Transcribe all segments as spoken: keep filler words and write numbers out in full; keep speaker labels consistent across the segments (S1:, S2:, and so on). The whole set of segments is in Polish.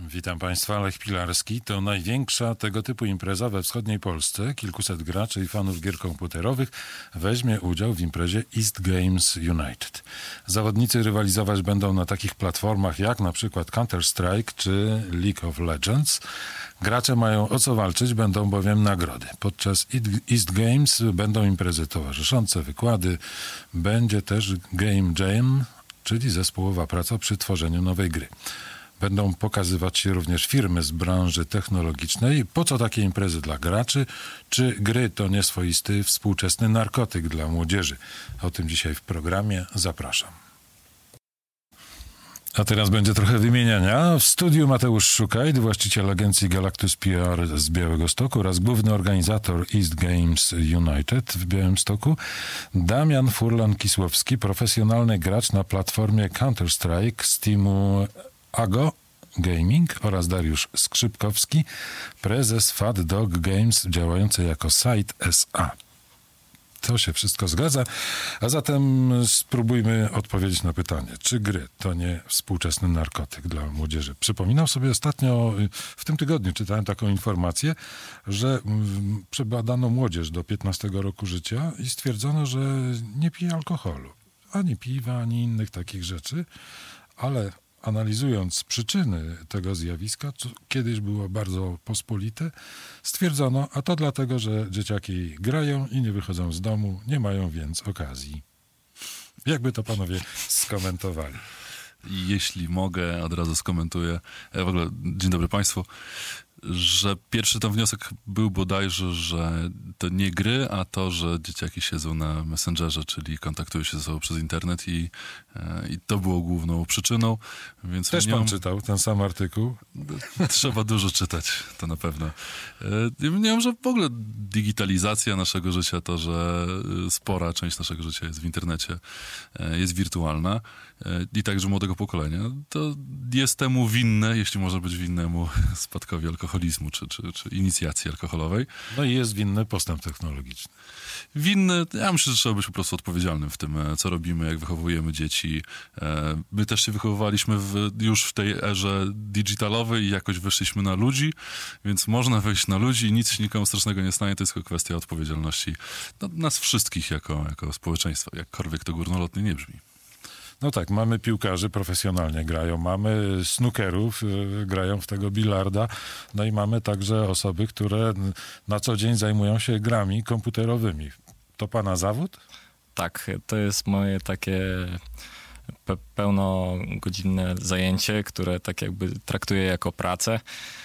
S1: Witam Państwa, Lech Pilarski. To największa tego typu impreza we wschodniej Polsce. Kilkuset graczy i fanów gier komputerowych weźmie udział w imprezie East Games United. Zawodnicy rywalizować będą na takich platformach jak na przykład Counter-Strike czy League of Legends. Gracze mają o co walczyć, będą bowiem nagrody. Podczas East Games będą imprezy towarzyszące, wykłady. Będzie też Game Jam, czyli zespołowa praca przy tworzeniu nowej gry. Będą pokazywać się również firmy z branży technologicznej. Po co takie imprezy dla graczy? Czy gry to nieswoisty, współczesny narkotyk dla młodzieży? O tym dzisiaj w programie. Zapraszam. A teraz będzie trochę wymieniania. W studiu Mateusz Szukajt, właściciel agencji Galactus P R z Białegostoku oraz główny organizator East Games United w Białymstoku. Damian Furlan-Kisłowski, profesjonalny gracz na platformie Counter-Strike z teamu Ago Gaming oraz Dariusz Skrzypkowski, prezes Fat Dog Games działający jako Site S A. To się wszystko zgadza, a zatem spróbujmy odpowiedzieć na pytanie, czy gry to nie współczesny narkotyk dla młodzieży. Przypominam sobie ostatnio, w tym tygodniu czytałem taką informację, że przebadano młodzież do piętnastego roku życia i stwierdzono, że nie pije alkoholu, ani piwa, ani innych takich rzeczy, ale analizując przyczyny tego zjawiska, co kiedyś było bardzo pospolite, stwierdzono, a to dlatego, że dzieciaki grają i nie wychodzą z domu, nie mają więc okazji. Jakby to panowie skomentowali?
S2: Jeśli mogę, od razu skomentuję. W ogóle, dzień dobry Państwu. Że pierwszy ten wniosek był bodajże, że to nie gry, a to, że dzieciaki siedzą na Messengerze, czyli kontaktują się ze sobą przez internet i, i to było główną przyczyną. Więc
S1: Też
S2: nie
S1: pan
S2: mam...
S1: czytał ten sam artykuł?
S2: Trzeba dużo czytać, to na pewno. Nie wiem, że w ogóle digitalizacja naszego życia, to, że spora część naszego życia jest w internecie, jest wirtualna i także młodego pokolenia, to jest temu winne, jeśli może być winnemu spadkowi alkoholizmu czy, czy, czy inicjacji alkoholowej.
S1: No i jest winny postęp technologiczny.
S2: Winny, ja myślę, że trzeba być po prostu odpowiedzialnym w tym, co robimy, jak wychowujemy dzieci. My też się wychowywaliśmy w, już w tej erze digitalowej i jakoś wyszliśmy na ludzi, więc można wyjść na ludzi i nic się nikomu strasznego nie stanie, to jest tylko kwestia odpowiedzialności no, nas wszystkich jako, jako społeczeństwa, jakkolwiek to górnolotnie nie brzmi.
S1: No tak, mamy piłkarzy, profesjonalnie grają, mamy snookerów, yy, grają w tego bilarda, no i mamy także osoby, które na co dzień zajmują się grami komputerowymi. To pana zawód?
S3: Tak, to jest moje takie pe- pełnogodzinne zajęcie, które tak jakby traktuję jako pracę.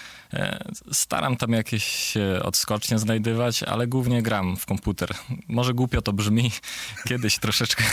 S3: Staram tam jakieś odskocznie znajdywać, ale głównie gram w komputer. Może głupio to brzmi, kiedyś troszeczkę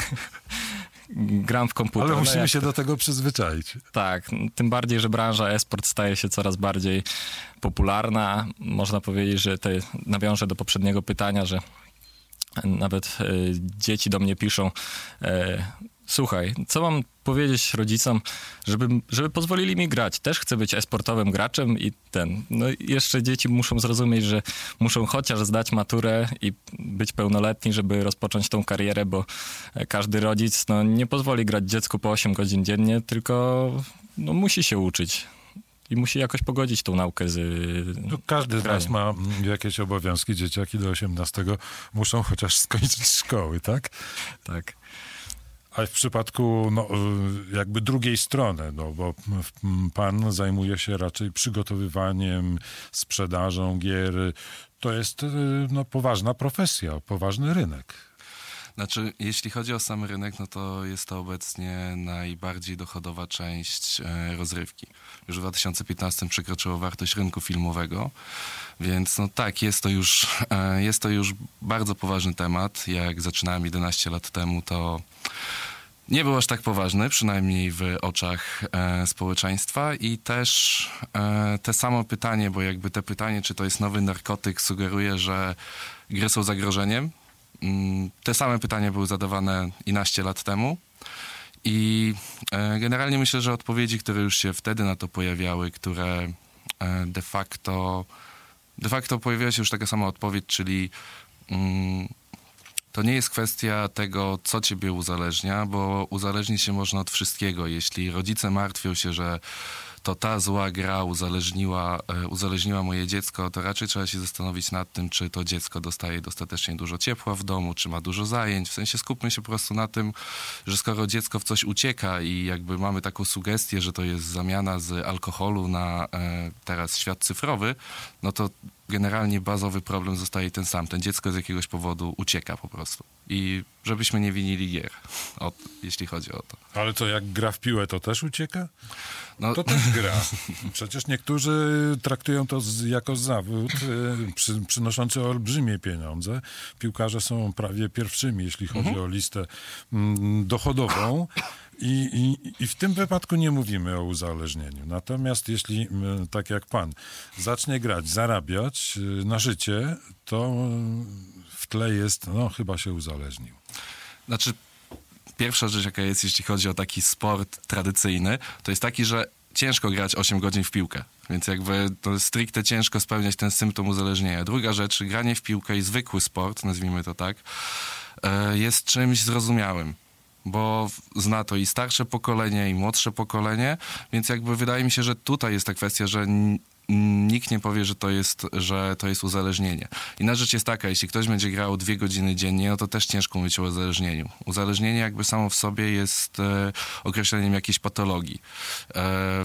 S3: gram w komputer.
S1: Ale musimy
S3: no
S1: się to... do tego przyzwyczaić.
S3: Tak, tym bardziej, że branża e-sport staje się coraz bardziej popularna. Można powiedzieć, że te, nawiążę do poprzedniego pytania, że nawet e, dzieci do mnie piszą, e, słuchaj, co mam powiedzieć rodzicom, żeby, żeby pozwolili mi grać. Też chcę być e-sportowym graczem i ten. No jeszcze dzieci muszą zrozumieć, że muszą chociaż zdać maturę i być pełnoletni, żeby rozpocząć tą karierę, bo każdy rodzic no, nie pozwoli grać dziecku po osiem godzin dziennie, tylko no, musi się uczyć. I musi jakoś pogodzić tą naukę z
S1: no, każdy z nas ma jakieś obowiązki. Dzieciaki do osiemnastego muszą chociaż skończyć szkoły, tak?
S3: Tak.
S1: A w przypadku no, jakby drugiej strony, no, bo pan zajmuje się raczej przygotowywaniem, sprzedażą gier. To jest no, poważna profesja, poważny rynek.
S4: Znaczy, jeśli chodzi o sam rynek, no to jest to obecnie najbardziej dochodowa część e, rozrywki. Już w dwa tysiące piętnastym przekroczyło wartość rynku filmowego, więc no tak, jest to już, e, jest to już bardzo poważny temat. Jak zaczynałem jedenaście lat temu, to nie był aż tak poważny, przynajmniej w oczach e, społeczeństwa i też e, te samo pytanie, bo jakby te pytanie, czy to jest nowy narkotyk, sugeruje, że gry są zagrożeniem. Te same pytania były zadawane i naście lat temu i generalnie myślę, że odpowiedzi, które już się wtedy na to pojawiały, które de facto, de facto pojawiła się już taka sama odpowiedź, czyli to nie jest kwestia tego, co ciebie uzależnia, bo uzależnić się można od wszystkiego. Jeśli rodzice martwią się, że to ta zła gra uzależniła, uzależniła moje dziecko, to raczej trzeba się zastanowić nad tym, czy to dziecko dostaje dostatecznie dużo ciepła w domu, czy ma dużo zajęć. W sensie skupmy się po prostu na tym, że skoro dziecko w coś ucieka i jakby mamy taką sugestię, że to jest zamiana z alkoholu na e, teraz świat cyfrowy, no to generalnie bazowy problem zostaje ten sam. Ten dziecko z jakiegoś powodu ucieka po prostu. I żebyśmy nie winili gier, o, jeśli chodzi o to.
S1: Ale to jak gra w piłę, to też ucieka?
S4: No,
S1: To też gra. Przecież niektórzy traktują to z, jako zawód y, przy, przynoszący olbrzymie pieniądze. Piłkarze są prawie pierwszymi, jeśli chodzi mhm. o listę mm, dochodową. I, i, I w tym wypadku nie mówimy o uzależnieniu. Natomiast jeśli, tak jak pan, zacznie grać, zarabiać na życie, to w tle jest, no chyba się uzależnił.
S4: Znaczy, pierwsza rzecz, jaka jest, jeśli chodzi o taki sport tradycyjny, to jest taki, że ciężko grać osiem godzin w piłkę. Więc jakby to stricte ciężko spełniać ten symptom uzależnienia. Druga rzecz, granie w piłkę i zwykły sport, nazwijmy to tak, jest czymś zrozumiałym. Bo zna to i starsze pokolenie, i młodsze pokolenie, więc jakby wydaje mi się, że tutaj jest ta kwestia, że nikt nie powie, że to jest, że to jest uzależnienie. Inna rzecz jest taka, jeśli ktoś będzie grał dwie godziny dziennie, no to też ciężko mówić o uzależnieniu. Uzależnienie jakby samo w sobie jest e, określeniem jakiejś patologii. E,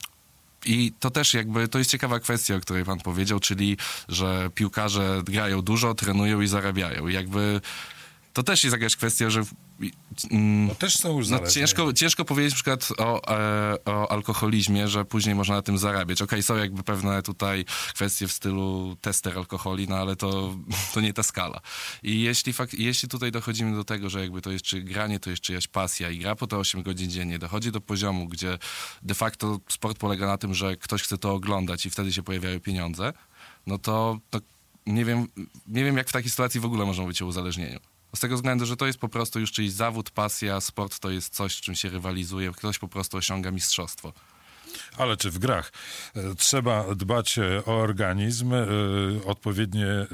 S4: I to też jakby, to jest ciekawa kwestia, o której pan powiedział, czyli, że piłkarze grają dużo, trenują i zarabiają. I jakby to też jest jakaś kwestia, że mm,
S1: no też są uzależnienia.
S4: No, ciężko, ciężko powiedzieć na przykład o, e, o alkoholizmie, że później można na tym zarabiać. Okej, okay, są jakby pewne tutaj kwestie w stylu tester alkoholi, no ale to, to nie ta skala. I jeśli, fakt, jeśli tutaj dochodzimy do tego, że jakby to jest czy granie, to jest czyjaś pasja i gra po te osiem godzin dziennie, dochodzi do poziomu, gdzie de facto sport polega na tym, że ktoś chce to oglądać i wtedy się pojawiają pieniądze, no to, to nie wiem, nie wiem, jak w takiej sytuacji w ogóle można mówić o uzależnieniu. Z tego względu, że to jest po prostu już czyjś zawód, pasja, sport to jest coś, czym się rywalizuje, ktoś po prostu osiąga mistrzostwo.
S1: Ale czy w grach e, trzeba dbać o organizm, e, odpowiednie e,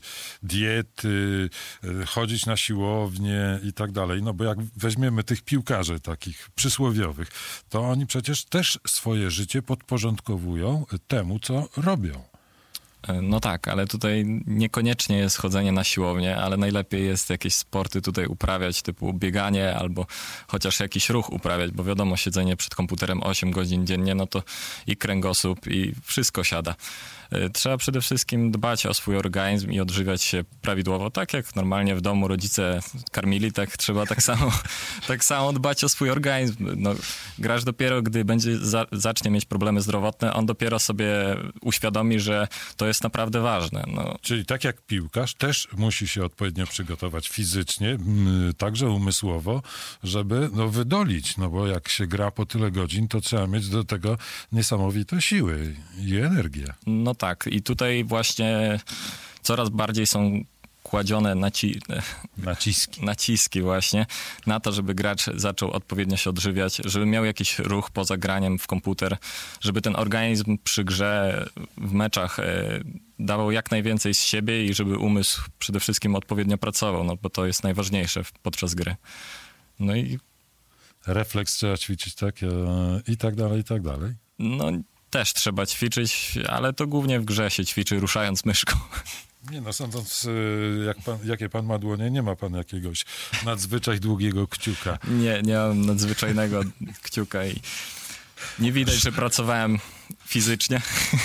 S1: diety, e, chodzić na siłownię i tak dalej. No bo jak weźmiemy tych piłkarzy takich przysłowiowych, to oni przecież też swoje życie podporządkowują temu, co robią.
S3: No tak, ale tutaj niekoniecznie jest chodzenie na siłownię, ale najlepiej jest jakieś sporty tutaj uprawiać, typu bieganie albo chociaż jakiś ruch uprawiać, bo wiadomo, siedzenie przed komputerem osiem godzin dziennie, no to i kręgosłup i wszystko siada. Trzeba przede wszystkim dbać o swój organizm i odżywiać się prawidłowo. Tak jak normalnie w domu rodzice karmili, tak trzeba tak samo, tak samo dbać o swój organizm. No, gracz dopiero, gdy będzie za, zacznie mieć problemy zdrowotne, on dopiero sobie uświadomi, że to jest naprawdę ważne. No.
S1: Czyli tak jak piłkarz też musi się odpowiednio przygotować fizycznie, także umysłowo, żeby no, wydolić. No bo jak się gra po tyle godzin, to trzeba mieć do tego niesamowite siły i energię.
S3: No tak, i tutaj właśnie coraz bardziej są kładzione naci...
S1: naciski.
S3: naciski właśnie na to, żeby gracz zaczął odpowiednio się odżywiać, żeby miał jakiś ruch poza graniem w komputer, żeby ten organizm przy grze w meczach e, dawał jak najwięcej z siebie i żeby umysł przede wszystkim odpowiednio pracował, no bo to jest najważniejsze podczas gry. No i...
S1: Refleks trzeba ćwiczyć, tak? E, I tak dalej, i tak dalej.
S3: No też trzeba ćwiczyć, ale to głównie w grze się ćwiczy, ruszając myszką.
S1: Nie no, sądząc, jak pan, jakie pan ma dłonie, nie ma pan jakiegoś nadzwyczaj długiego kciuka.
S3: Nie, nie mam nadzwyczajnego kciuka i nie widać, że pracowałem fizycznie.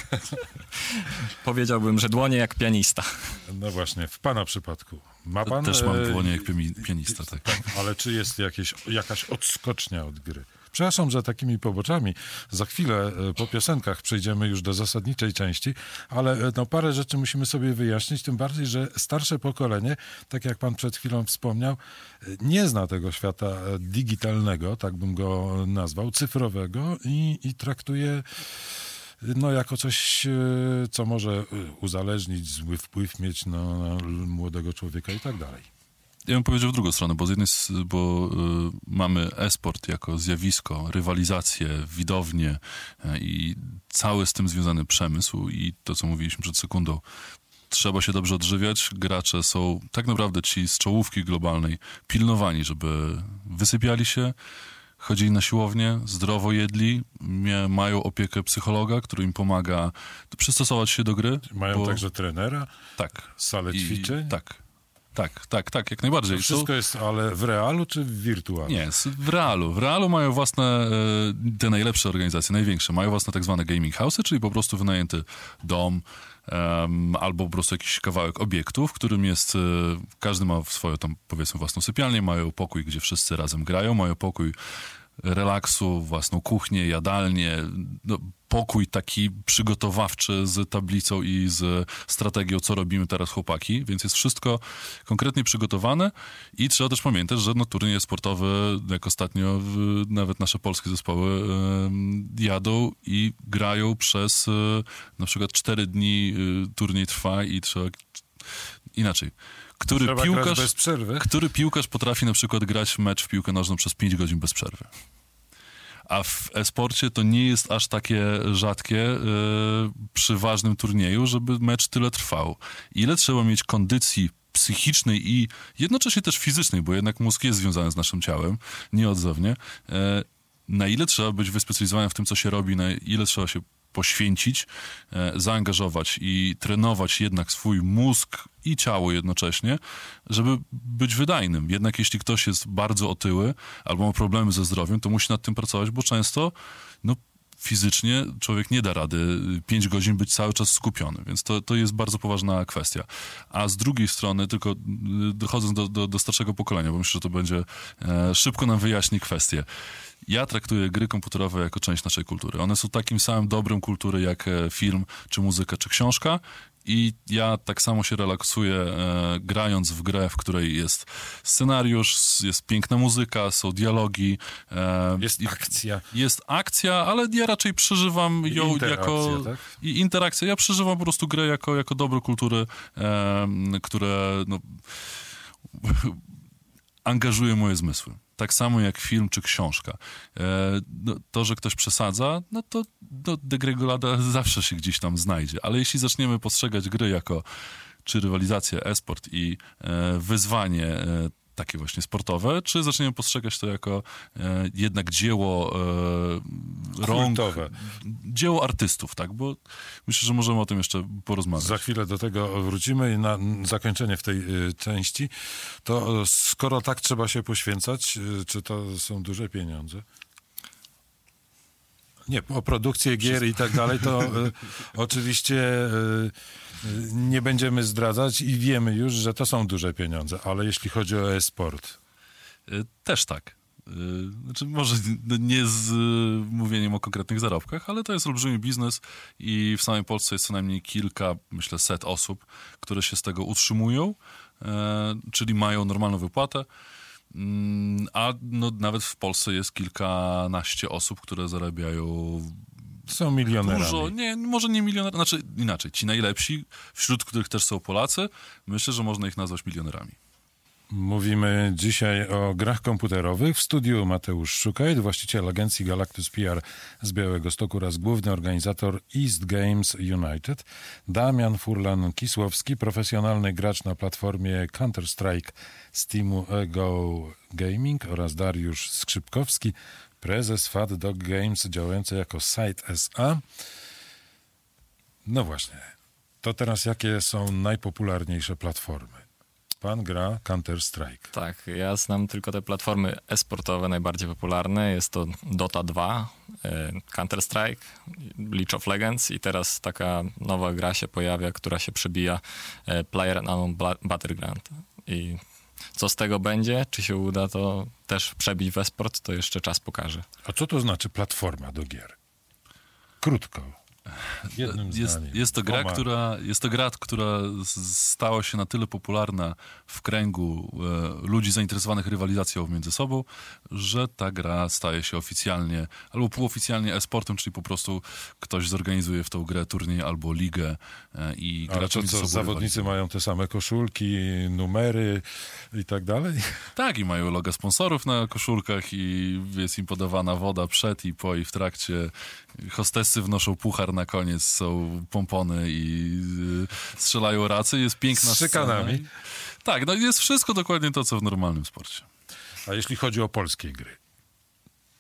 S3: Powiedziałbym, że dłonie jak pianista.
S1: No właśnie, w pana przypadku. Ma pan...
S2: Też mam dłonie jak pianista, tak.
S1: tak. Ale czy jest jakieś, jakaś odskocznia od gry? Przepraszam, że takimi poboczami za chwilę po piosenkach przejdziemy już do zasadniczej części, ale no, parę rzeczy musimy sobie wyjaśnić, tym bardziej, że starsze pokolenie, tak jak pan przed chwilą wspomniał, nie zna tego świata digitalnego, tak bym go nazwał, cyfrowego i, i traktuje no, jako coś, co może uzależnić, zły wpływ mieć na, na młodego człowieka i tak dalej.
S2: Ja bym powiedział w drugą stronę, bo z jednej, bo y, mamy e-sport jako zjawisko, rywalizację, widownię y, i cały z tym związany przemysł i to, co mówiliśmy przed sekundą. Trzeba się dobrze odżywiać. Gracze są tak naprawdę ci z czołówki globalnej pilnowani, żeby wysypiali się, chodzili na siłownię, zdrowo jedli, mia- mają opiekę psychologa, który im pomaga przystosować się do gry.
S1: Mają
S2: bo...
S1: także trenera,
S2: tak.
S1: salę
S2: I...
S1: ćwiczeń?
S2: Tak. Tak, tak, tak, jak najbardziej.
S1: To wszystko jest ale w realu czy w wirtualnym?
S2: Nie, w realu. W realu mają własne, e, te najlepsze organizacje, największe, mają własne tak zwane gaming house'y, czyli po prostu wynajęty dom um, albo po prostu jakiś kawałek obiektu, w którym jest, e, każdy ma swoją tam powiedzmy własną sypialnię, mają pokój, gdzie wszyscy razem grają, mają pokój relaksu, własną kuchnię, jadalnię, no, pokój taki przygotowawczy z tablicą i z strategią, co robimy teraz chłopaki, więc jest wszystko konkretnie przygotowane i trzeba też pamiętać, że no, turniej sportowy, jak ostatnio w, nawet nasze polskie zespoły e, jadą i grają przez e, na przykład cztery dni e, turniej trwa i trzeba inaczej. Który
S1: Trzeba
S2: piłkarz,
S1: bez przerwy.
S2: który piłkarz potrafi na przykład grać mecz w piłkę nożną przez pięć godzin bez przerwy. A w e-sporcie to nie jest aż takie rzadkie yy, przy ważnym turnieju, żeby mecz tyle trwał. Ile trzeba mieć kondycji psychicznej i jednocześnie też fizycznej, bo jednak mózg jest związany z naszym ciałem, nieodzownie. Yy, na ile trzeba być wyspecjalizowanym w tym, co się robi, na ile trzeba się poświęcić, e, zaangażować i trenować jednak swój mózg i ciało jednocześnie, żeby być wydajnym. Jednak jeśli ktoś jest bardzo otyły albo ma problemy ze zdrowiem, to musi nad tym pracować, bo często no, fizycznie człowiek nie da rady pięć godzin być cały czas skupiony, więc to, to jest bardzo poważna kwestia. A z drugiej strony, tylko dochodząc do, do, do starszego pokolenia, bo myślę, że to będzie e, szybko nam wyjaśni kwestię. Ja traktuję gry komputerowe jako część naszej kultury. One są takim samym dobrem kultury jak film, czy muzyka, czy książka i ja tak samo się relaksuję e, grając w grę, w której jest scenariusz, jest piękna muzyka, są dialogi. E,
S1: jest akcja.
S2: Jest akcja, ale ja raczej przeżywam
S1: I
S2: ją
S1: interakcja,
S2: jako...
S1: tak?
S2: I interakcja. Ja przeżywam po prostu grę jako, jako dobro kultury, e, które no, angażuje moje zmysły. Tak samo jak film czy książka. E, no, to, że ktoś przesadza, no to no, degrengolada zawsze się gdzieś tam znajdzie. Ale jeśli zaczniemy postrzegać gry jako czy rywalizację, e-sport i e, wyzwanie e, takie właśnie sportowe, czy zaczniemy postrzegać to jako e, jednak dzieło e, rąk,
S1: kultowe.
S2: Dzieło artystów, tak? Bo myślę, że możemy o tym jeszcze porozmawiać.
S1: Za chwilę do tego wrócimy i na zakończenie w tej y, części, to skoro tak trzeba się poświęcać, y, czy to są duże pieniądze? Nie, o produkcję gier i tak dalej, to y, oczywiście y, y, nie będziemy zdradzać i wiemy już, że to są duże pieniądze, ale jeśli chodzi o e-sport...
S2: Y, Też tak. Y, Znaczy, może nie z y, mówieniem o konkretnych zarobkach, ale to jest olbrzymi biznes i w samej Polsce jest co najmniej kilka, myślę, set osób, które się z tego utrzymują, y, czyli mają normalną wypłatę. A no, nawet w Polsce jest kilkanaście osób, które zarabiają
S1: Są milionerami.
S2: dużo, nie, może nie milionerami, znaczy inaczej, ci najlepsi, wśród których też są Polacy, myślę, że można ich nazwać milionerami.
S1: Mówimy dzisiaj o grach komputerowych. W studiu Mateusz Szukaj, właściciel agencji Galactus P R z Białegostoku oraz główny organizator East Games United. Damian Furlan-Kisłowski, profesjonalny gracz na platformie Counter-Strike z teamu Ego Gaming oraz Dariusz Skrzypkowski, prezes Fat Dog Games działający jako Site S A. No właśnie, to teraz jakie są najpopularniejsze platformy? Pan gra Counter-Strike.
S3: Tak, ja znam tylko te platformy e-sportowe najbardziej popularne. Jest to Dota dwa, Counter-Strike, League of Legends i teraz taka nowa gra się pojawia, która się przebija, PlayerUnknown's Battleground. I co z tego będzie, czy się uda to też przebić w e-sport, to jeszcze czas pokaże.
S1: A co to znaczy platforma do gier? Krótko. Jednym
S2: Jest,
S1: zdaniem.
S2: jest, to gra,
S1: Dwoma.
S2: która, jest to gra, która z- stała się na tyle popularna w kręgu e, ludzi zainteresowanych rywalizacją między sobą, że ta gra staje się oficjalnie albo półoficjalnie e-sportem, czyli po prostu ktoś zorganizuje w tą grę turniej albo ligę e, i
S1: Ale
S2: gracze
S1: to
S2: między
S1: co,
S2: sobą
S1: zawodnicy
S2: rywalizują.
S1: mają te same koszulki, numery i tak dalej?
S2: Tak, i mają loga sponsorów na koszulkach i jest im podawana woda przed i po i w trakcie. Hostessy wnoszą puchar na koniec, są pompony i y, strzelają racy. Jest piękna
S1: Z szykanami.
S2: scena. Tak, no jest wszystko dokładnie to, co w normalnym sporcie.
S1: A jeśli chodzi o polskie gry?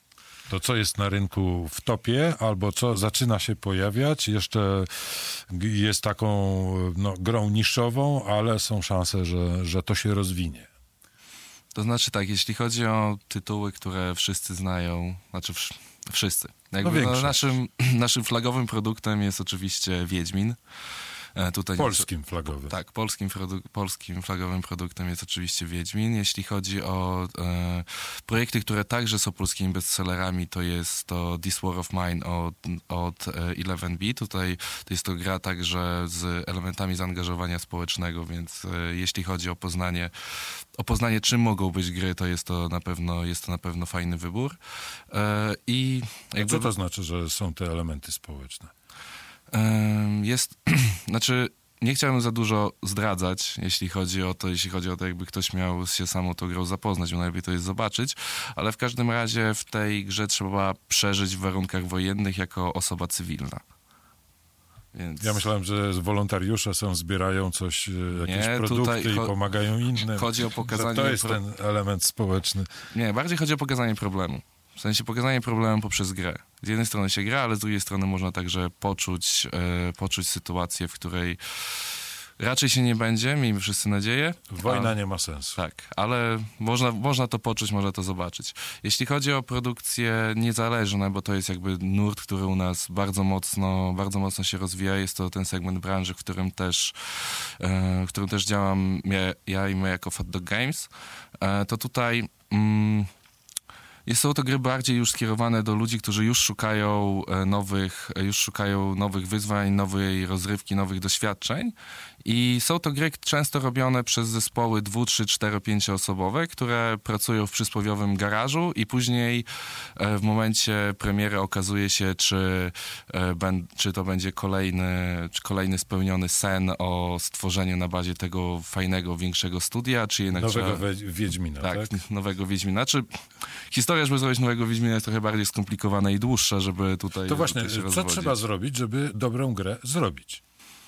S1: To co jest na rynku w topie, albo co zaczyna się pojawiać, jeszcze jest taką no, grą niszową, ale są szanse, że, że to się rozwinie.
S4: To znaczy tak, jeśli chodzi o tytuły, które wszyscy znają, znaczy wsz- wszyscy. Jakby,
S1: No
S4: no, naszym, naszym flagowym produktem jest oczywiście Wiedźmin. E, tutaj
S1: Polskim flagowym.
S4: Tak, polskim, produ- polskim flagowym produktem jest oczywiście Wiedźmin. Jeśli chodzi o e, projekty, które także są polskimi bestsellerami, to jest to This War of Mine od, od e, eleven bit. Tutaj to jest to gra także z elementami zaangażowania społecznego, więc e, jeśli chodzi o poznanie, o poznanie, czym mogą być gry, to jest to na pewno, jest to na pewno fajny wybór. E, i jakby...
S1: Co to znaczy, że są te elementy społeczne?
S4: Jest, znaczy nie chciałem za dużo zdradzać, jeśli chodzi o to, jeśli chodzi o to, jakby ktoś miał się samą tą grą zapoznać, bo najlepiej to jest zobaczyć, ale w każdym razie w tej grze trzeba przeżyć w warunkach wojennych jako osoba cywilna. Więc...
S1: Ja myślałem, że wolontariusze są, zbierają coś, jakieś
S4: Nie,
S1: produkty
S4: cho-
S1: i pomagają innym.
S4: Chodzi o pokazanie...
S1: To jest
S4: pro...
S1: ten element społeczny.
S4: Nie, bardziej chodzi o pokazanie problemu. W sensie pokazanie problemu poprzez grę. Z jednej strony się gra, ale z drugiej strony można także poczuć, e, poczuć sytuację, w której raczej się nie będzie, miejmy wszyscy nadzieję.
S1: Wojna
S4: a,
S1: nie ma sensu.
S4: Tak, ale można, można to poczuć, można to zobaczyć. Jeśli chodzi o produkcje niezależne, bo to jest jakby nurt, który u nas bardzo mocno, bardzo mocno się rozwija, jest to ten segment branży, w którym też, e, w którym też działam ja, ja i my jako Fat Dog Games, e, to tutaj... Mm, Są to gry bardziej już skierowane do ludzi, którzy już szukają nowych, już szukają nowych wyzwań, nowej rozrywki, nowych doświadczeń. I są to gry często robione przez zespoły dwu, trzy, cztery, pięcioosobowe, które pracują w przysłowiowym garażu i później w momencie premiery okazuje się, czy, czy to będzie kolejny, czy kolejny spełniony sen o stworzeniu na bazie tego fajnego, większego studia, czy jednak...
S1: Nowego
S4: trzeba...
S1: Wiedźmina, tak?
S4: Tak, nowego Wiedźmina. Czy historia, żeby zrobić nowego Wiedźmina, jest trochę bardziej skomplikowana i dłuższa, żeby tutaj...
S1: To właśnie,
S4: tutaj się
S1: co
S4: rozwodzić.
S1: trzeba zrobić, żeby dobrą grę zrobić?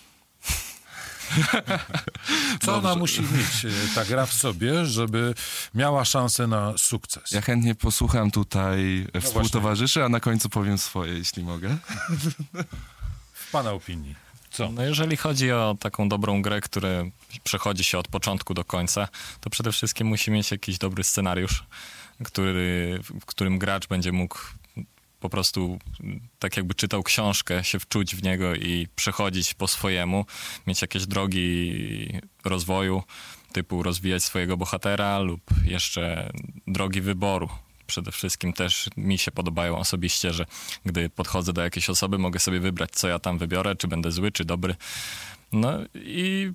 S1: Co ona musi mieć, ta gra w sobie, żeby miała szansę na sukces?
S4: Ja chętnie posłucham tutaj no współtowarzyszy, a na końcu powiem swoje, jeśli mogę.
S1: W pana opinii, co?
S3: No jeżeli chodzi o taką dobrą grę, która przechodzi się od początku do końca, to przede wszystkim musi mieć jakiś dobry scenariusz, który, w którym gracz będzie mógł po prostu tak jakby czytał książkę, się wczuć w niego i przechodzić po swojemu, mieć jakieś drogi rozwoju, typu rozwijać swojego bohatera lub jeszcze drogi wyboru. Przede wszystkim też mi się podobają osobiście, że gdy podchodzę do jakiejś osoby, mogę sobie wybrać, co ja tam wybiorę, czy będę zły, czy dobry. No i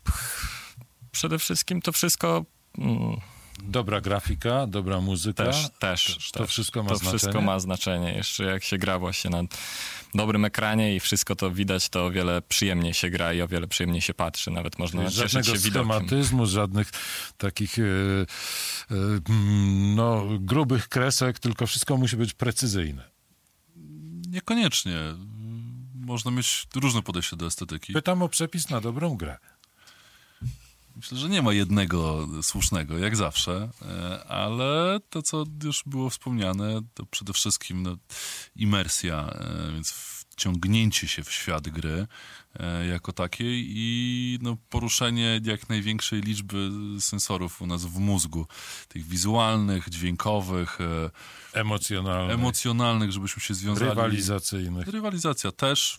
S3: przede wszystkim to wszystko... Mm,
S1: Dobra grafika, dobra muzyka.
S3: Też, też.
S1: To
S3: też.
S1: wszystko ma
S3: to
S1: znaczenie.
S3: wszystko ma znaczenie. Jeszcze jak się gra właśnie na dobrym ekranie i wszystko to widać, to o wiele przyjemniej się gra i o wiele przyjemniej się patrzy. Nawet można cieszyć
S1: Żadnego
S3: się widokiem.
S1: schematyzmu, żadnych takich e, e, no, grubych kresek, tylko wszystko musi być precyzyjne.
S2: Niekoniecznie. Można mieć różne podejście do estetyki.
S1: Pytam o przepis na dobrą grę.
S2: Myślę, że nie ma jednego słusznego, jak zawsze, ale to, co już było wspomniane, to przede wszystkim no, imersja, więc wciągnięcie się w świat gry jako takiej i no, poruszenie jak największej liczby sensorów u nas w mózgu, tych wizualnych, dźwiękowych,
S1: emocjonalnych,
S2: emocjonalnych, żebyśmy się związali.
S1: Rywalizacyjnych.
S2: Rywalizacja też.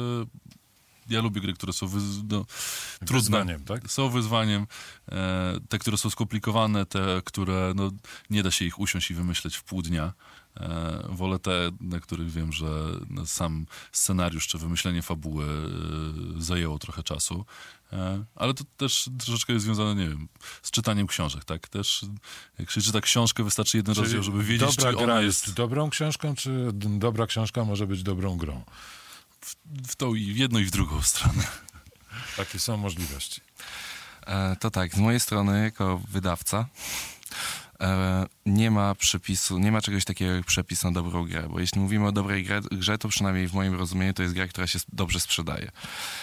S2: Ja lubię gry, które są wyz... no, trudne.
S1: Wyzwaniem, tak?
S2: Są wyzwaniem. E, te, które są skomplikowane, te, które no, nie da się ich usiąść i wymyśleć w pół dnia. E, wolę te, na których wiem, że no, sam scenariusz czy wymyślenie fabuły e, zajęło trochę czasu. E, ale to też troszeczkę jest związane, nie wiem, z czytaniem książek, tak? Też jak się czyta książkę, wystarczy jeden
S1: Czyli
S2: rozdział, żeby wiedzieć,
S1: dobra
S2: czy
S1: gra
S2: ona
S1: jest dobrą książką, czy dobra książka może być dobrą grą?
S2: W, w tą i w jedną i w drugą stronę.
S1: Takie są możliwości.
S4: E, to tak, z mojej strony jako wydawca e, nie ma przepisu, nie ma czegoś takiego jak przepis na dobrą grę, bo jeśli mówimy o dobrej grze, grze, to przynajmniej w moim rozumieniu to jest gra, która się dobrze sprzedaje.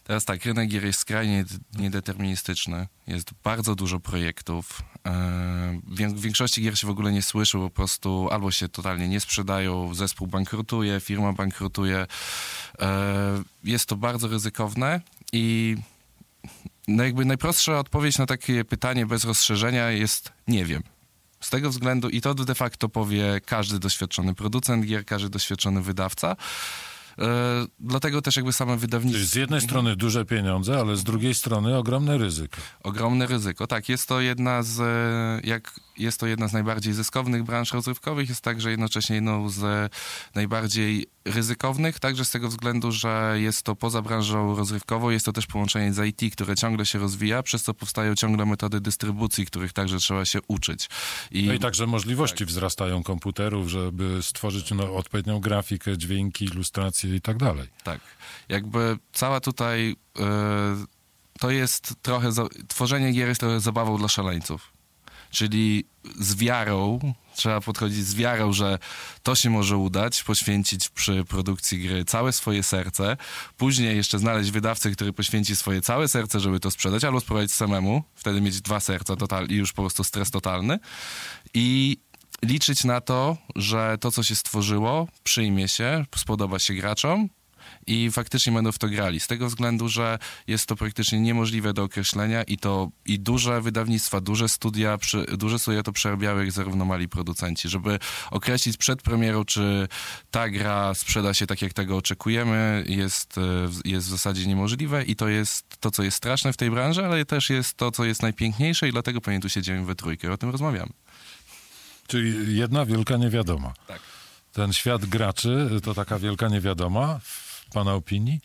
S4: Teraz tak, rynek gier jest skrajnie niedeterministyczny. Jest bardzo dużo projektów. W większości gier się w ogóle nie słyszy, po prostu albo się totalnie nie sprzedają, zespół bankrutuje, firma bankrutuje. Jest to bardzo ryzykowne i no jakby najprostsza odpowiedź na takie pytanie bez rozszerzenia jest nie wiem. Z tego względu, i to de facto powie każdy doświadczony producent gier, każdy doświadczony wydawca. E, dlatego też jakby same wydawnictwo...
S1: Czyli z jednej strony duże pieniądze, ale z drugiej strony ogromne ryzyko.
S4: Ogromne ryzyko, tak. Jest to jedna z, jak, jest to jedna z najbardziej zyskownych branż rozrywkowych, jest także jednocześnie jedną z najbardziej ryzykownych, także z tego względu, że jest to poza branżą rozrywkową, jest to też połączenie z I T, które ciągle się rozwija, przez co powstają ciągle metody dystrybucji, których także trzeba się uczyć. I,
S1: no i także możliwości
S4: tak.
S1: wzrastają komputerów, żeby stworzyć no, odpowiednią grafikę, dźwięki, ilustracje i tak dalej.
S4: Tak. Jakby cała tutaj yy, to jest trochę, za, tworzenie gier jest trochę zabawą dla szaleńców. Czyli z wiarą, trzeba podchodzić z wiarą, że to się może udać, poświęcić przy produkcji gry całe swoje serce, później jeszcze znaleźć wydawcę, który poświęci swoje całe serce, żeby to sprzedać, albo spróbować samemu, wtedy mieć dwa serca total, i już po prostu stres totalny i liczyć na to, że to, co się stworzyło, przyjmie się, spodoba się graczom i faktycznie będą w to grali. Z tego względu, że jest to praktycznie niemożliwe do określenia i to i duże wydawnictwa, duże studia, przy, duże studia to przerabiały jak zarówno mali producenci. Żeby określić przed premierą, czy ta gra sprzeda się tak, jak tego oczekujemy, jest, jest w zasadzie niemożliwe i to jest to, co jest straszne w tej branży, ale też jest to, co jest najpiękniejsze i dlatego pewnie tu siedzimy we trójkę i o tym rozmawiamy.
S1: Czyli jedna wielka niewiadoma.
S4: Tak.
S1: Ten świat graczy to taka wielka niewiadoma, w pana opinii?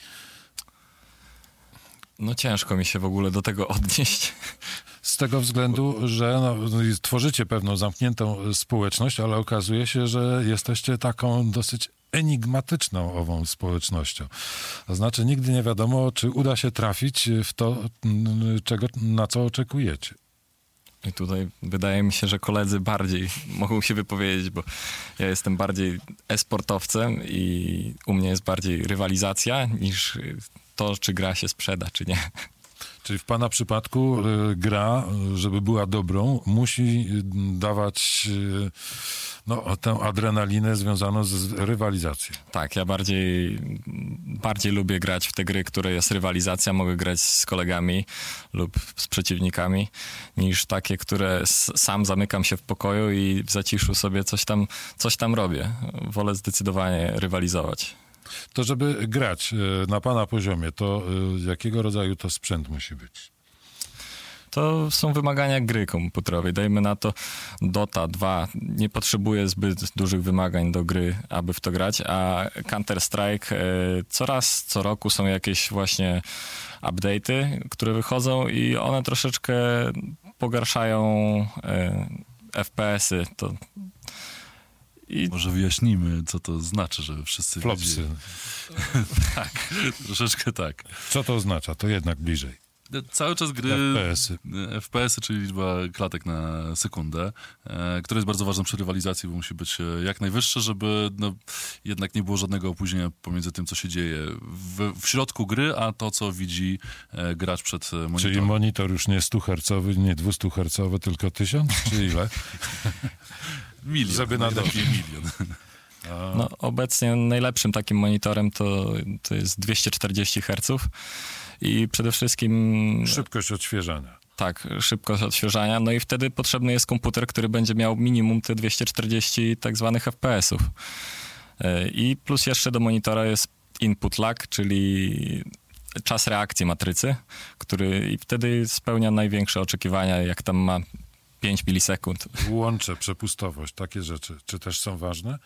S3: No ciężko mi się w ogóle do tego odnieść.
S1: Z tego względu, że no, tworzycie pewną zamkniętą społeczność, ale okazuje się, że jesteście taką dosyć enigmatyczną ową społecznością. To znaczy nigdy nie wiadomo, czy uda się trafić w to, czego, na co oczekujecie.
S3: I tutaj wydaje mi się, że koledzy bardziej mogą się wypowiedzieć, bo ja jestem bardziej e-sportowcem i u mnie jest bardziej rywalizacja niż to, czy gra się sprzeda, czy nie.
S1: Czyli w pana przypadku y, gra, żeby była dobrą, musi dawać y, no, tę adrenalinę związaną z rywalizacją.
S3: Tak, ja bardziej, bardziej lubię grać w te gry, które jest rywalizacja. Mogę grać z kolegami lub z przeciwnikami, niż takie, które s- sam zamykam się w pokoju i w zaciszu sobie coś tam, coś tam robię. Wolę zdecydowanie rywalizować.
S1: To żeby grać y, na pana poziomie, to y, jakiego rodzaju to sprzęt musi być?
S3: To są wymagania gry komputerowej. Dajmy na to Dota dwa nie potrzebuje zbyt dużych wymagań do gry, aby w to grać, a Counter-Strike e, co raz, co roku są jakieś właśnie update'y, które wychodzą i one troszeczkę pogarszają e, F P S-y. To
S2: I... Może wyjaśnimy, co to znaczy, żeby wszyscy
S1: Flopsy.
S2: wiedzieli. Tak, troszeczkę tak.
S1: Co to oznacza? To jednak bliżej.
S2: Cały czas gry...
S1: F P S-y.
S2: F P S-y, czyli liczba klatek na sekundę, e, która jest bardzo ważna przy rywalizacji, bo musi być jak najwyższa, żeby no, jednak nie było żadnego opóźnienia pomiędzy tym, co się dzieje w, w środku gry, a to, co widzi e, gracz przed monitorem.
S1: Czyli monitor już nie stuhercowy, nie dwustuhercowy, tylko tysiąc? Czy ile?
S2: Milion.
S1: Żeby nadać
S2: milion.
S3: no, obecnie najlepszym takim monitorem to, to jest dwieście czterdzieści herców i przede wszystkim...
S1: Szybkość odświeżania.
S3: Tak, szybkość odświeżania, no i wtedy potrzebny jest komputer, który będzie miał minimum te dwieście czterdzieści tak zwanych F P S-ów. I plus jeszcze do monitora jest input lag, czyli czas reakcji matrycy, który i wtedy spełnia największe oczekiwania, jak tam ma pięć milisekund.
S1: Łącze, przepustowość, takie rzeczy. Czy też są ważne?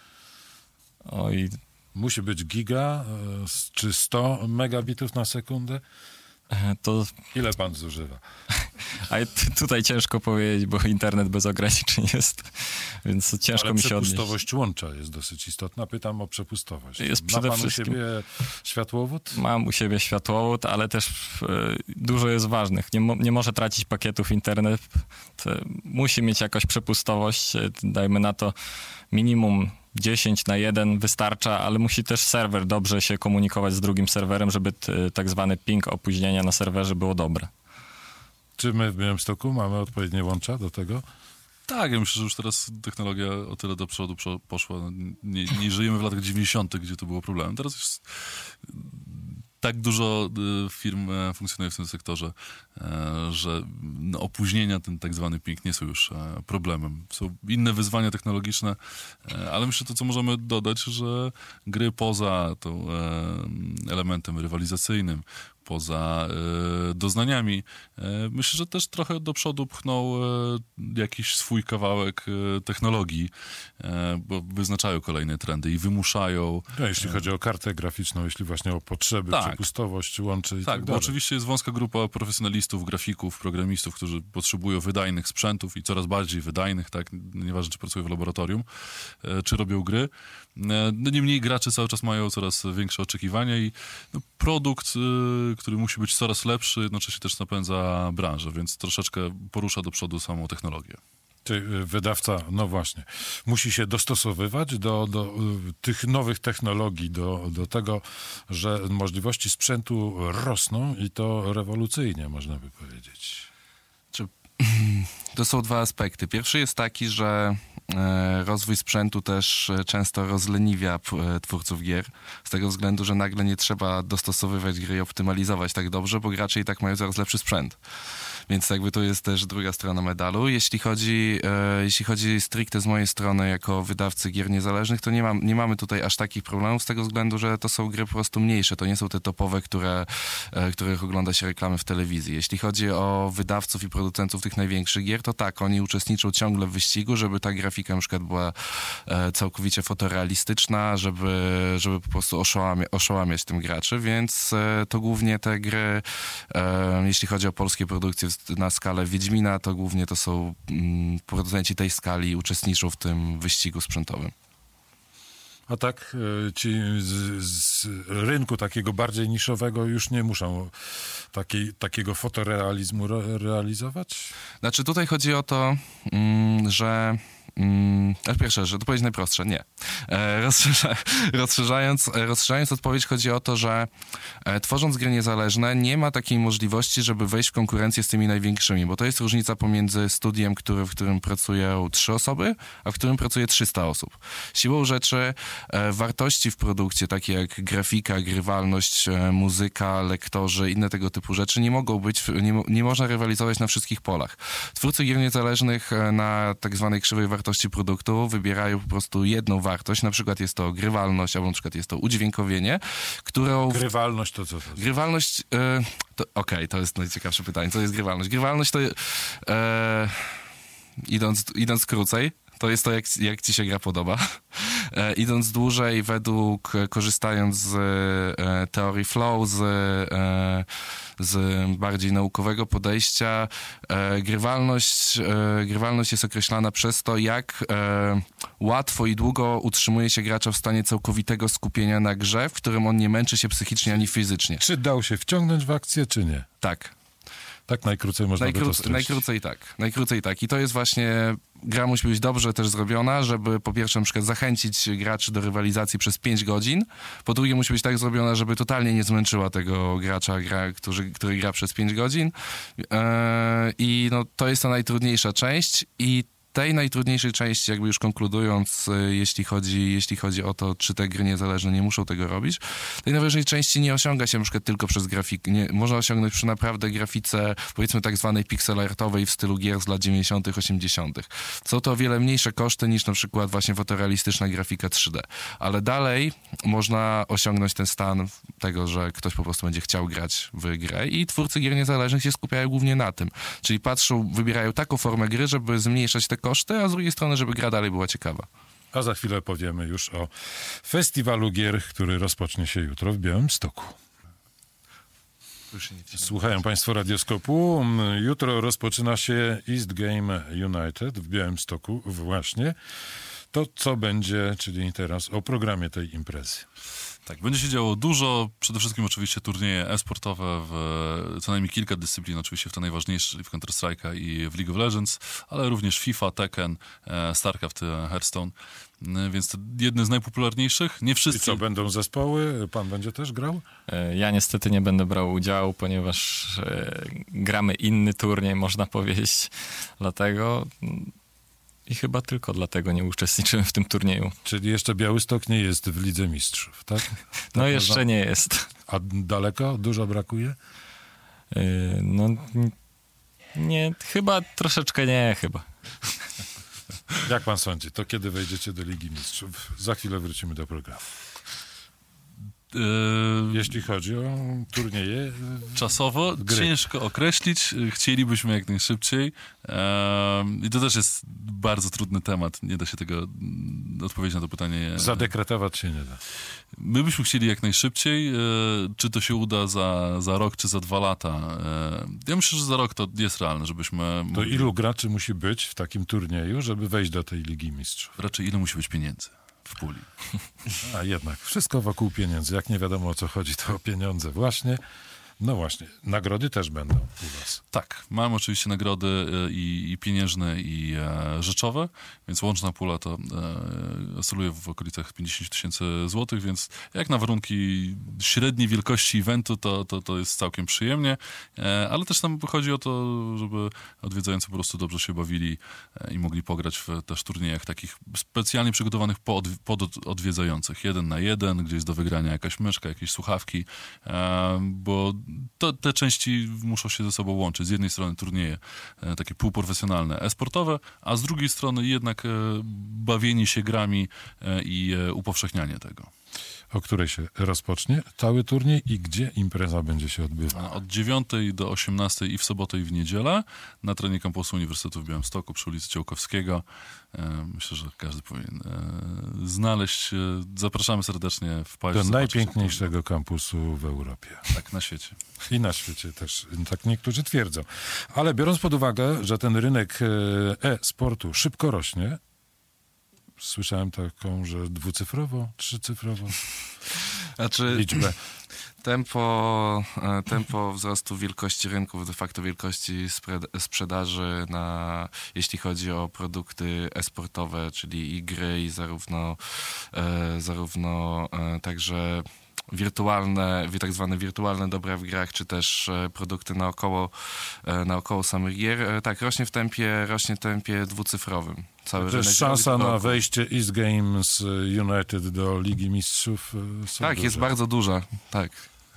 S3: Oj.
S1: Musi być giga, czy sto megabitów na sekundę?
S3: To...
S1: Ile pan zużywa?
S3: A tutaj ciężko powiedzieć, bo internet bez ograniczeń jest, więc ciężko
S1: Ale
S3: mi się odnieść.
S1: przepustowość łącza jest dosyć istotna. Pytam o przepustowość.
S3: Jest
S1: Ma
S3: przede
S1: pan
S3: wszystkim...
S1: u siebie światłowód?
S3: Mam u siebie światłowód, ale też e, dużo jest ważnych. Nie, mo- nie może tracić pakietów internet. To musi mieć jakąś przepustowość. Dajmy na to minimum dziesięć na jeden wystarcza, ale musi też serwer dobrze się komunikować z drugim serwerem, żeby t, tak zwany ping opóźnienia na serwerze było dobre.
S1: Czy my w Białymstoku mamy odpowiednie łącza do tego?
S2: Tak, ja myślę, że już teraz technologia o tyle do przodu poszła. Nie, nie żyjemy w latach dziewięćdziesiątych, gdzie to było problemem. Teraz jest tak dużo firm funkcjonuje w tym sektorze, że opóźnienia, ten tak zwany ping, nie są już problemem. Są inne wyzwania technologiczne, ale myślę, to co możemy dodać, że gry poza tą elementem rywalizacyjnym, poza e, doznaniami. E, myślę, że też trochę do przodu pchnął e, jakiś swój kawałek e, technologii, e, bo wyznaczają kolejne trendy i wymuszają...
S1: No, jeśli chodzi o kartę graficzną, jeśli właśnie o potrzeby,
S2: tak.
S1: przepustowość, łączy i tak,
S2: tak
S1: dalej.
S2: Bo oczywiście jest wąska grupa profesjonalistów, grafików, programistów, którzy potrzebują wydajnych sprzętów i coraz bardziej wydajnych, tak, nieważne czy pracują w laboratorium, e, czy robią gry. E, no niemniej gracze cały czas mają coraz większe oczekiwania i no, produkt e, który musi być coraz lepszy, jednocześnie też napędza branżę, więc troszeczkę porusza do przodu samą technologię.
S1: Czy wydawca, no właśnie, musi się dostosowywać do, do tych nowych technologii, do, do tego, że możliwości sprzętu rosną i to rewolucyjnie, można by powiedzieć.
S4: Czy... To są dwa aspekty. Pierwszy jest taki, że rozwój sprzętu też często rozleniwia twórców gier, z tego względu, że nagle nie trzeba dostosowywać gry i optymalizować tak dobrze, bo gracze i tak mają coraz lepszy sprzęt. Więc jakby to jest też druga strona medalu. Jeśli chodzi, e, jeśli chodzi stricte z mojej strony jako wydawcy gier niezależnych, to nie, mam, nie mamy tutaj aż takich problemów z tego względu, że to są gry po prostu mniejsze. To nie są te topowe, które, e, których ogląda się reklamy w telewizji. Jeśli chodzi o wydawców i producentów tych największych gier, to tak, oni uczestniczą ciągle w wyścigu, żeby ta grafika na przykład była e, całkowicie fotorealistyczna, żeby, żeby po prostu oszołamia, oszołamiać tym graczy, więc e, to głównie te gry, e, jeśli chodzi o polskie produkcje na skalę Wiedźmina, to głównie to są mm, producenci tej skali uczestniczą w tym wyścigu sprzętowym.
S1: A tak ci z, z rynku takiego bardziej niszowego już nie muszą takiej, takiego fotorealizmu re, realizować?
S4: Znaczy tutaj chodzi o to, mm, że Mm, pierwsze, że odpowiedź najprostsza, nie. E, rozszerza, rozszerzając, rozszerzając odpowiedź, chodzi o to, że e, tworząc gry niezależne nie ma takiej możliwości, żeby wejść w konkurencję z tymi największymi, bo to jest różnica pomiędzy studiem, który, w którym pracują trzy osoby, a w którym pracuje trzysta osób. Siłą rzeczy e, wartości w produkcie, takie jak grafika, grywalność, e, muzyka, lektorzy, inne tego typu rzeczy nie mogą być, nie, nie można rywalizować na wszystkich polach. Twórcy gier niezależnych e, na tak zwanej krzywej wartości produktu wybierają po prostu jedną wartość, na przykład jest to grywalność, albo na przykład jest to udźwiękowienie, którą...
S1: Grywalność to co to jest?
S4: Grywalność... E, to, okej, okay, to jest najciekawsze pytanie. Co jest grywalność? Grywalność to... E, idąc, idąc krócej, to jest to, jak, jak ci się gra podoba. E, idąc dłużej, według, korzystając z e, teorii flow, z, e, z bardziej naukowego podejścia, e, grywalność, e, grywalność jest określana przez to, jak e, łatwo i długo utrzymuje się gracza w stanie całkowitego skupienia na grze, w którym on nie męczy się psychicznie ani fizycznie.
S1: Czy dał się wciągnąć w akcję, czy nie?
S4: Tak.
S1: Tak najkrócej można
S4: Najkró-
S1: by to streścić.
S4: Najkrócej tak. Najkrócej tak. I to jest właśnie... Gra musi być dobrze też zrobiona, żeby po pierwsze na przykład zachęcić graczy do rywalizacji przez pięć godzin. Po drugie musi być tak zrobiona, żeby totalnie nie zmęczyła tego gracza, gra, który, który gra przez pięć godzin. Yy, I no, to jest ta najtrudniejsza część i tej najtrudniejszej części, jakby już konkludując, jeśli chodzi, jeśli chodzi o to, czy te gry niezależne nie muszą tego robić, tej najważniejszej części nie osiąga się na przykład tylko przez grafikę. Nie, można osiągnąć przy naprawdę grafice, powiedzmy tak zwanej pixel artowej w stylu gier z lat dziewięćdziesiątych, osiemdziesiątych. Są to o wiele mniejsze koszty niż na przykład właśnie fotorealistyczna grafika trzy D. Ale dalej można osiągnąć ten stan tego, że ktoś po prostu będzie chciał grać w grę i twórcy gier niezależnych się skupiają głównie na tym. Czyli patrzą, wybierają taką formę gry, żeby zmniejszać te koszty, a z drugiej strony, żeby gra dalej była ciekawa.
S1: A za chwilę powiemy już o festiwalu gier, który rozpocznie się jutro w Białymstoku. Słuchają Państwo Radioskopu. Jutro rozpoczyna się East Game United w Białymstoku właśnie. To co będzie, czyli teraz o programie tej imprezy.
S2: Tak, będzie się działo dużo, przede wszystkim oczywiście turnieje e-sportowe w co najmniej kilka dyscyplin, oczywiście w te najważniejsze, czyli w Counter-Strike'a i w League of Legends, ale również FIFA, Tekken, StarCraft, Hearthstone, więc to jedne z najpopularniejszych. Nie wszyscy...
S1: I co, będą zespoły? Pan będzie też grał?
S3: Ja niestety nie będę brał udziału, ponieważ e, gramy inny turniej, można powiedzieć, dlatego... I chyba tylko dlatego nie uczestniczymy w tym turnieju.
S1: Czyli jeszcze Białystok nie jest w Lidze Mistrzów, tak? tak
S3: no
S1: można...
S3: jeszcze nie jest.
S1: A daleko? Dużo brakuje?
S3: Yy, no nie, chyba troszeczkę nie, chyba.
S1: Jak pan sądzi, to kiedy wejdziecie do Ligi Mistrzów? Za chwilę wrócimy do programu. Jeśli chodzi o turnieje...
S2: Czasowo ciężko określić. Chcielibyśmy jak najszybciej. I to też jest bardzo trudny temat. Nie da się tego odpowiedzieć na to pytanie.
S1: Zadekretować się nie da.
S2: My byśmy chcieli jak najszybciej. Czy to się uda za, za rok, czy za dwa lata? Ja myślę, że za rok to jest realne, żebyśmy...
S1: To mogli... ilu graczy musi być w takim turnieju, żeby wejść do tej Ligi Mistrzów?
S2: Raczej ile musi być pieniędzy w puli.
S1: A jednak, wszystko wokół pieniędzy. Jak nie wiadomo o co chodzi, to o pieniądze właśnie. No właśnie, nagrody też będą u was.
S2: Tak, mamy oczywiście nagrody i, i pieniężne, i e, rzeczowe, więc łączna pula to e, oscyluje w okolicach pięćdziesiąt tysięcy złotych, więc jak na warunki średniej wielkości eventu, to, to, to jest całkiem przyjemnie, e, ale też nam chodzi o to, żeby odwiedzający po prostu dobrze się bawili e, i mogli pograć w też turniejach takich specjalnie przygotowanych pod, pod odwiedzających. Jeden na jeden, gdzie jest do wygrania jakaś myszka, jakieś słuchawki, e, bo To, te części muszą się ze sobą łączyć. Z jednej strony turnieje e, takie półprofesjonalne, e-sportowe, a z drugiej strony jednak e, bawienie się grami e, i e, upowszechnianie tego.
S1: O której się rozpocznie cały turniej i gdzie impreza będzie się odbywała?
S2: Od dziewiątej do osiemnastej i w sobotę i w niedzielę na terenie kampusu Uniwersytetu w Białymstoku przy ulicy Ciołkowskiego. Myślę, że każdy powinien znaleźć. Zapraszamy serdecznie w październiku.
S1: Do najpiękniejszego kampusu w Europie.
S2: Tak, na świecie.
S1: I na świecie też, tak niektórzy twierdzą. Ale biorąc pod uwagę, że ten rynek e-sportu szybko rośnie, słyszałem taką, że dwucyfrowo, trzycyfrowo
S4: znaczy,
S1: liczbę.
S4: Tempo, tempo wzrostu wielkości rynków, de facto wielkości sprzedaży, na, jeśli chodzi o produkty e-sportowe, czyli i gry, i zarówno, e, zarówno e, także wirtualne, tak zwane wirtualne dobra w grach, czy też produkty naokoło, naokoło samych gier, tak, rośnie w tempie, rośnie w tempie dwucyfrowym. Cały
S1: to jest szansa na wejście East Games United do Ligi Mistrzów.
S4: Tak,
S1: duże.
S4: jest bardzo duża, tak.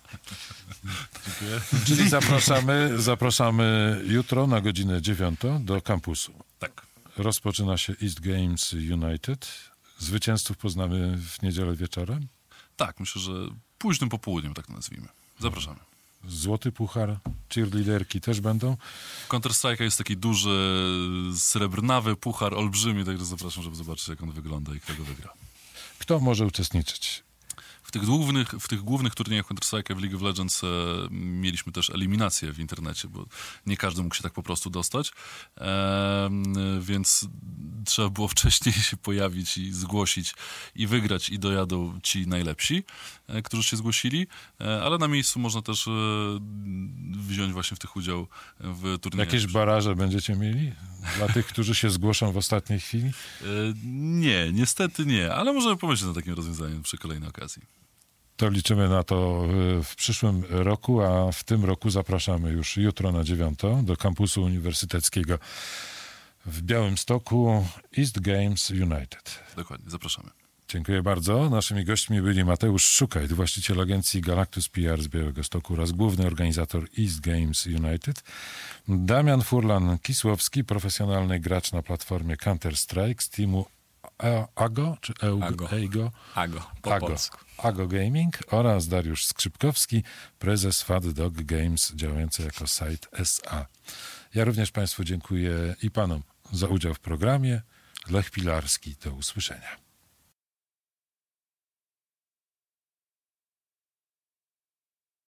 S1: Dziękuję. Czyli zapraszamy, zapraszamy jutro na godzinę dziewiątą do kampusu.
S2: Tak.
S1: Rozpoczyna się East Games United. Zwycięzców poznamy w niedzielę wieczorem.
S2: Tak, myślę, że późnym popołudniem, tak to nazwijmy. Zapraszamy.
S1: Złoty puchar, cheerleaderki też będą.
S2: W Counter-Strike'a jest taki duży, srebrnawy puchar, olbrzymi, także zapraszam, żeby zobaczyć, jak on wygląda i kto go wygra.
S1: Kto może uczestniczyć?
S2: W tych głównych, w tych głównych turniejach Counter-Strike'a w League of Legends e, mieliśmy też eliminację w internecie, bo nie każdy mógł się tak po prostu dostać, e, więc trzeba było wcześniej się pojawić i zgłosić i wygrać i dojadą ci najlepsi, e, którzy się zgłosili, e, ale na miejscu można też e, wziąć właśnie w tych udział w turniejach.
S1: Jakieś baraże będziecie mieli dla tych, którzy się zgłoszą w ostatniej chwili?
S2: E, nie, niestety nie, ale możemy pomyśleć nad takim rozwiązaniem przy kolejnej okazji.
S1: To liczymy na to w przyszłym roku, a w tym roku zapraszamy już jutro na dziewiątą do kampusu uniwersyteckiego w Białymstoku East Games United.
S2: Dokładnie, zapraszamy.
S1: Dziękuję bardzo. Naszymi gośćmi byli Mateusz Szukaj, właściciel agencji Galactus P R z Białegostoku oraz główny organizator East Games United, Damian Furlan-Kisłowski, profesjonalny gracz na platformie Counter-Strike z teamu Ago, czy Eugo?
S3: Ago.
S1: Eigo?
S3: Ago, po
S1: Ago.
S3: polsku.
S1: Ago Gaming oraz Dariusz Skrzypkowski, prezes Fat Dog Games, działający jako site S A. Ja również Państwu dziękuję i Panom za udział w programie. Lech Pilarski, do usłyszenia.